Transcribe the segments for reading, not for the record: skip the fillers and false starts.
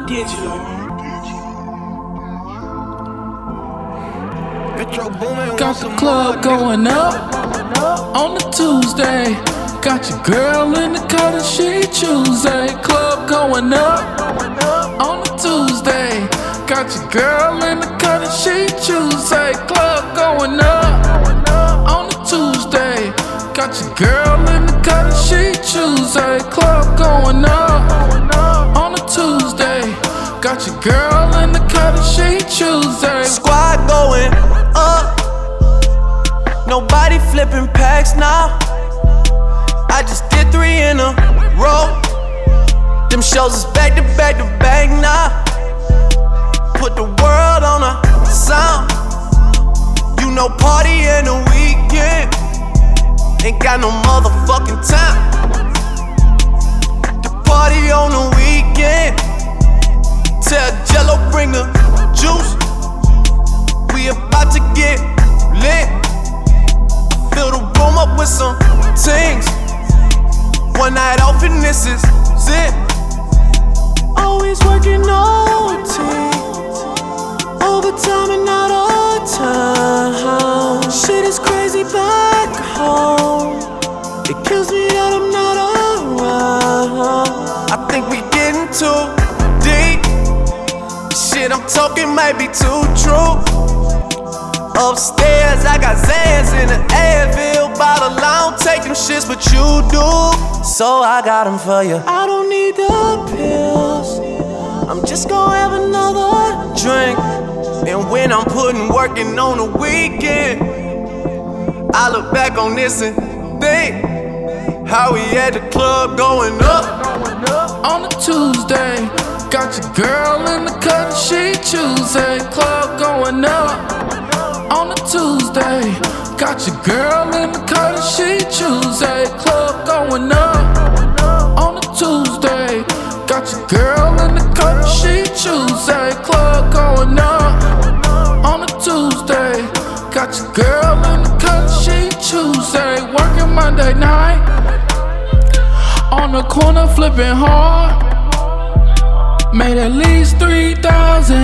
Digital. Got the club going up on the Tuesday. Got your girl in the car that she Tuesday. Club going up on the Tuesday. Got your girl in the car that she Tuesday. Club going up on the Tuesday. Got your girl in the car that she Tuesday. Club going up on the Tuesday. Got your girl in the car that she Tuesday. Squad going up. Nobody flipping packs now. I just did 3 in a row. Them shows is back to back to back now. Put the world on a sound. You know, party in the weekend. Ain't got no motherfucking time. The party on the weekend. Tell Jello bring the juice. We about to get lit. I fill the room up with some things. One night off and this is it. Always working OT, overtime and not all time. Shit is crazy back home. It kills me that I'm not around. I think we getting too deep. Shit I'm talking might be too true. Upstairs I got Zans in the Advil bottle. I don't take them shits, but you do. So I got them for you. I don't need the pills. I'm just gonna have another drink. And when I'm putting working on the weekend, I look back on this and think how we at the club going up on the Tuesday. Got your girl in the cut, she Tuesday. Club going up on the Tuesday. Got your girl in the cut, she Tuesday. Club going up on the Tuesday. Got your girl in the cut, she Tuesday. Club going up on the Tuesday. Got your girl in the cut, she Tuesday. Working Monday night on the corner flipping hard. Made at least 3,000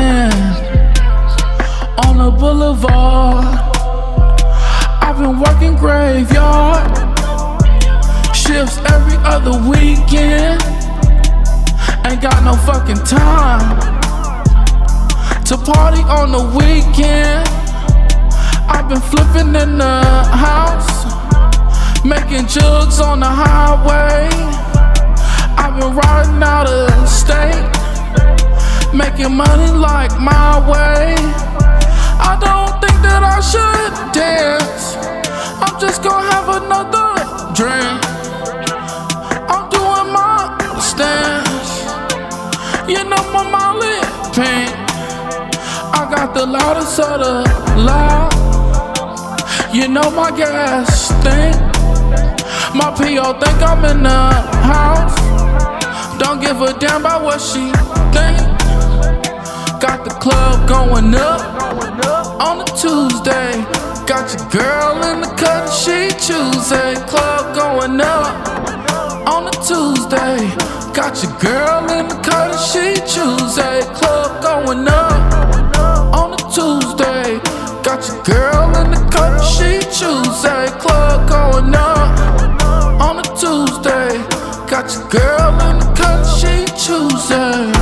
on the boulevard. I've been working graveyard shifts every other weekend. Ain't got no fucking time to party on the weekend. I've been flipping in the house, making jugs on the highway. I've been riding out of state, making money like my way. I don't think that I should dance. I'm just gonna have another drink. I'm doing my stance. You know my Molly pink. I got the loudest of the loud. You know my gas stink. My P.O. think I'm in the house. Don't give a damn about what she think. Got the club going up on the Tuesday. Got your girl in the cut, she Tuesday. Club going up on the Tuesday. Got your girl in the cut, she Tuesday. Club going up on the Tuesday. Got your girl in the cut, she Tuesday. Club going up on the Tuesday. Got your girl in the cut, she Tuesday.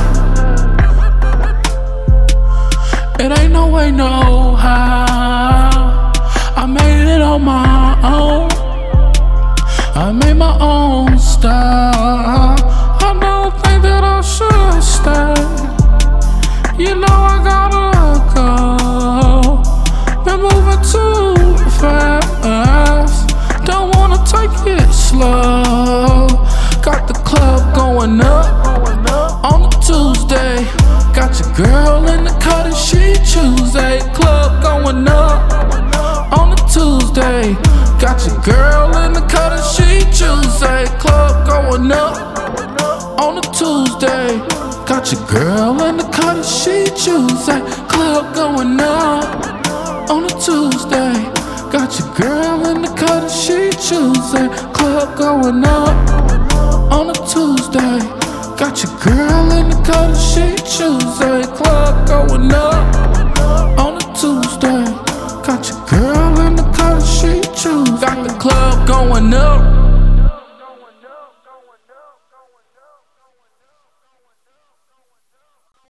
It ain't no way, no how. I made it on my own. I made my own style. I don't think that I should stay. You know I gotta go. Been moving too fast. Don't wanna take it slow. Got the club going up on the Tuesday. Got your girl in the cut and she Tuesday. Club going up on the Tuesday. Got your girl in the cut and she Tuesday. Club going up on the Tuesday. Got your girl in the cut and she Tuesday. Club going up on the Tuesday. Got your girl in the cut and she Tuesday. Club going up on a Tuesday. Got your girl in the color she choose. A club going up on a Tuesday.